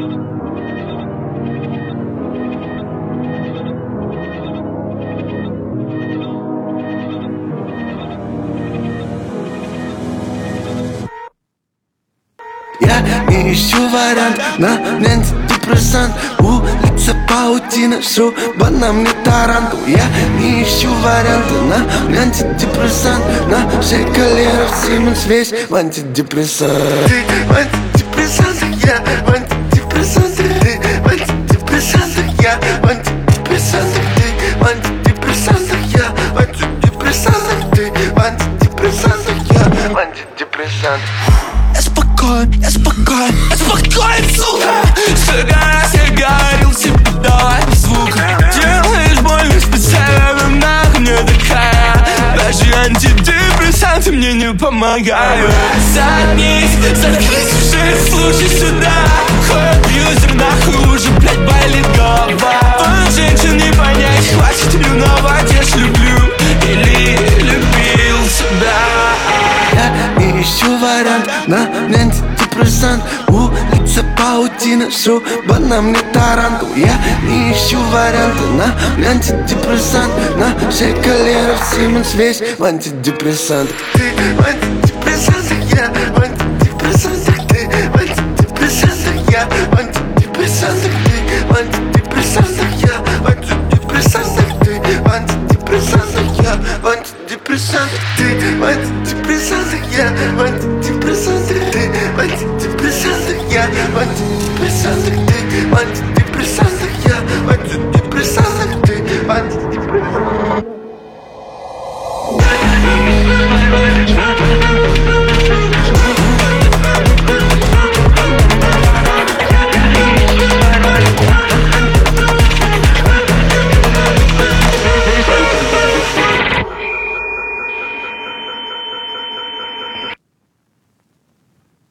Я не ищу вариант, на мне антидепрессант. Улица паутина, шуба на мне тарантул. Я не ищу варианты, на мне антидепрессант. На шее колеров Сименс весь в антидепрессант. Ты в антидепрессантах, я в антидепрессантах. Ты в антидепрессантах, я в антидепрессантах. Ты в антидепрессантах, я в антидепрессантах. Ты в антидепрессантах, я в антидепрессантах. Я спокоен, сука. Столько раз я говорил тебе, давай звук. Делаешь больно специально, нахуй мне такая. Даже антидепрессанты мне не помогают. Заткнись уже, слушай сюда. Хуй абьюзер, нахуй уже, блядь, болит голова. Твою женщин не понять, хватит ревновать. Я ж люблю или любил себя. Я не ищу вариант, на мне антидепрессант. Улица паутина, шуба на мне тарантул. Я не ищу варианты, на мне антидепрессант. На шее колеров Сименс весь в антидепрессант. Ты в антидепрессантах, я в антидепрессантах. Ты в антидепрессантах, я в антидепрессантах. Ты в антидепрессантах, я в антидепрессантах. Ты в антидепрессантах, я в антидепрессантах. Ты в антидепрессантах, я в антидепрессантах. Ты в антидепрессантах, я в антидепрессантах. Ты в антидепрессантах.